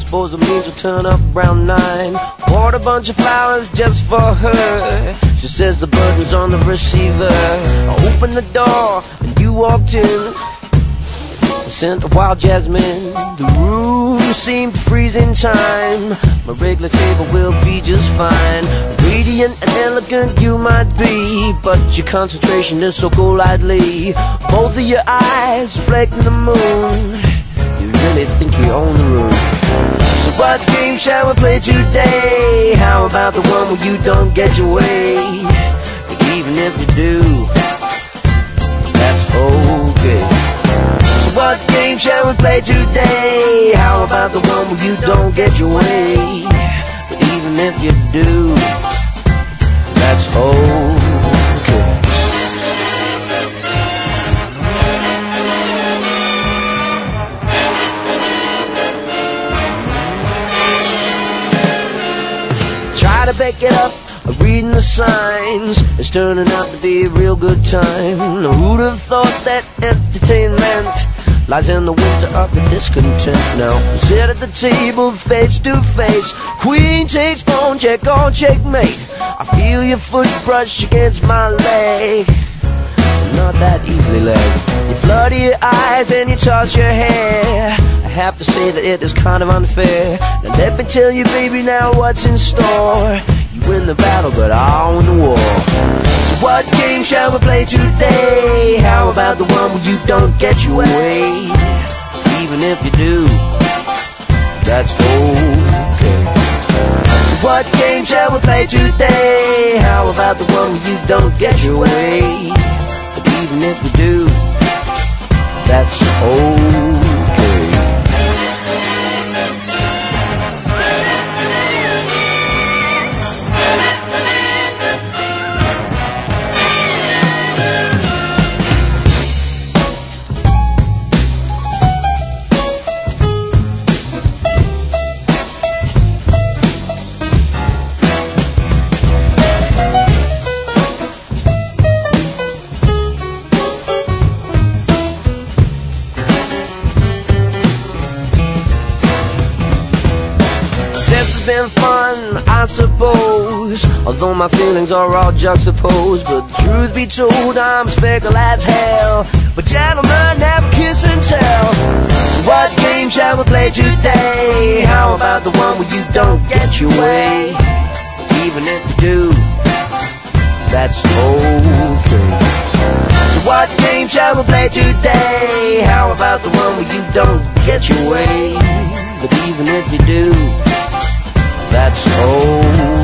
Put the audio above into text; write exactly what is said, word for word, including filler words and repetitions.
suppose it means we'll turn up around nine. Bought a bunch of flowers just for her. She says the burden's on the receiver. I opened the door and you walked in. I sent a wild jasmine. The room seemed to freeze in time. My regular table will be just fine. Radiant and elegant you might be, but your concentration is so golightly. Both of your eyes reflecting the moon. You really think you own the room. So what game shall we play today? How about the one where you don't get your way? But even if you do, that's okay. So what game shall we play today? How about the one where you don't get your way? But even if you do, that's okay. Try to back it up, reading the signs. It's turning out to be a real good time. Who'd have thought that entertainment lies in the winter of your discontent? Now sit at the table face to face. Queen takes pawn, check on checkmate. I feel your foot brush against my leg. Not that easily led. You flutter your eyes and you toss your hair. I have to say that it is kind of unfair. Now let me tell you, baby, now what's in store. You win the battle, but I'll win the war. So what game shall we play today? How about the one where you don't get your way? Even if you do, that's okay. So what game shall we play today? How about the one where you don't get your way? But even if you do, that's okay. Been fun, I suppose, although my feelings are all juxtaposed. But truth be told, I'm as fickle as hell. But gentlemen, have a kiss and tell. What game shall we play today? How about the one where you don't get your way? Even if you do, that's okay. So what game shall we play today? How about the one where you don't get your way? But even if you do, that's okay.